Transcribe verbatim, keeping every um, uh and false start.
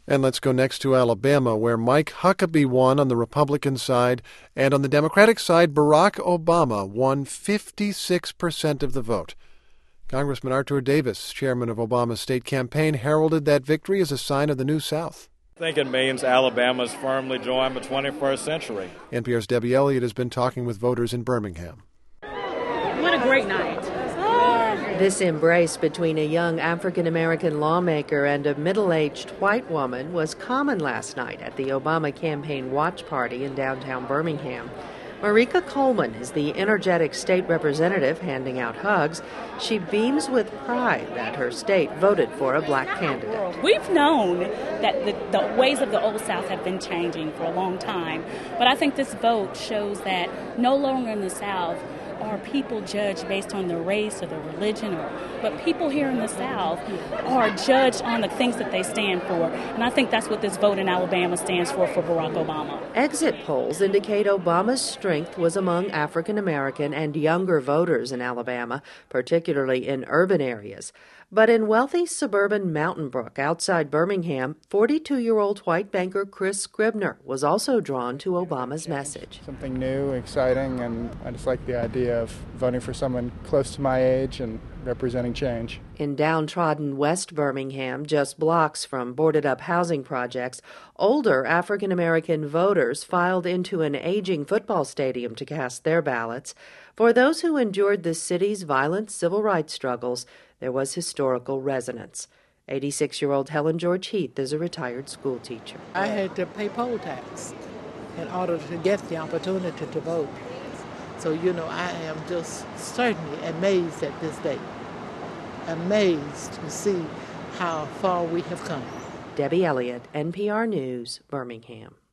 And let's go next to Alabama, where Mike Huckabee won on the Republican side, and on the Democratic side, Barack Obama won fifty-six percent of the vote. Congressman Arthur Davis, chairman of Obama's state campaign, heralded that victory as a sign of the New South. I think it means Alabama's firmly joined the twenty-first century. N P R's Debbie Elliott has been talking with voters in Birmingham. What a great night. This embrace between a young African-American lawmaker and a middle-aged white woman was common last night at the Obama campaign watch party in downtown Birmingham. Marika Coleman is the energetic state representative handing out hugs. She beams with pride that her state voted for a black candidate. We've known that the, the ways of the Old South have been changing for a long time, but I think this vote shows that no longer in the South are people judged based on their race or their religion, or, but people here in the South are judged on the things that they stand for. And I think that's what this vote in Alabama stands for for Barack Obama. Exit polls indicate Obama's strength was among African American and younger voters in Alabama, particularly in urban areas. But in wealthy suburban Mountain Brook outside Birmingham, forty-two-year-old white banker Chris Scribner was also drawn to Obama's message. Something new, exciting, and I just like the idea of voting for someone close to my age and representing change. In downtrodden West Birmingham, just blocks from boarded-up housing projects, older African-American voters filed into an aging football stadium to cast their ballots. For those who endured the city's violent civil rights struggles, there was historical resonance. eighty-six-year-old Helen George Heath is a retired school teacher. I had to pay poll tax in order to get the opportunity to vote. So, you know, I am just certainly amazed at this day. Amazed to see how far we have come. Debbie Elliott, N P R News, Birmingham.